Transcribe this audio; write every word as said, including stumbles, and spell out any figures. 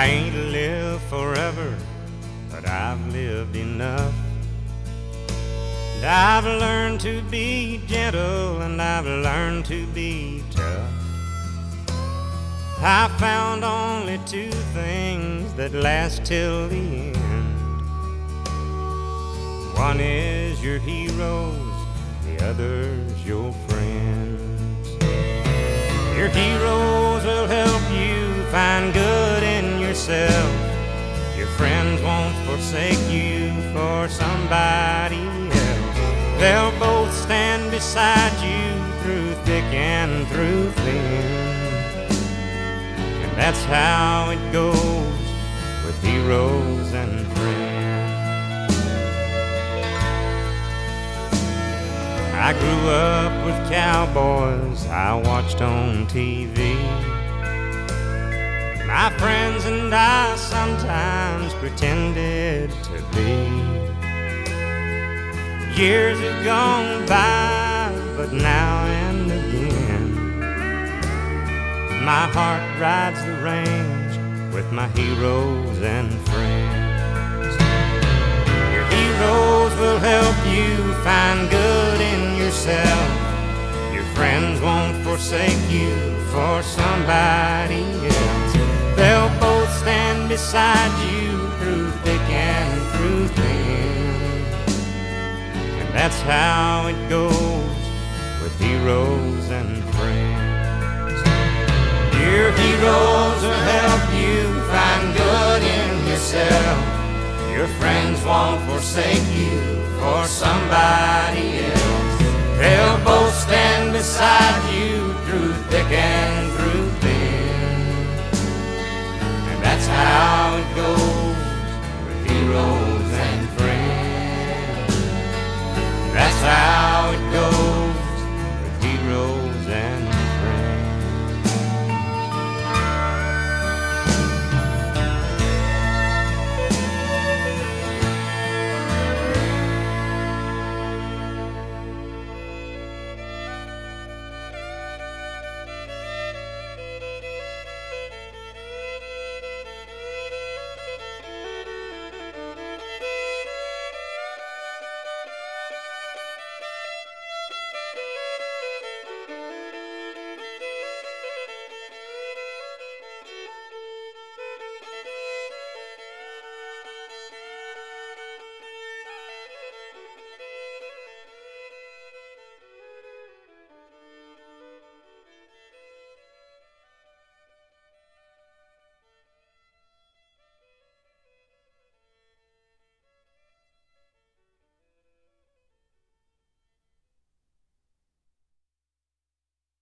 I ain't lived forever, but I've lived enough. And I've learned to be gentle, and I've learned to be tough. I found only two things that last till the end. One is your heroes, the other's your friends. Your heroes will help you find good in yourself. Your friends won't forsake you for somebody else. They'll both stand beside you through thick and through thin. And that's how it goes with heroes and friends. I grew up with cowboys I watched on T V. My friends and I sometimes pretended to be. Years have gone by, but now and again my heart rides the range with my heroes and friends. Your heroes will help you find good in yourself. Your friends won't forsake you for somebody else. They'll both stand beside you through thick and through thin. And that's how it goes with heroes and friends. Your heroes will help you find good in yourself. Your friends won't forsake you for somebody else. They'll both stand beside you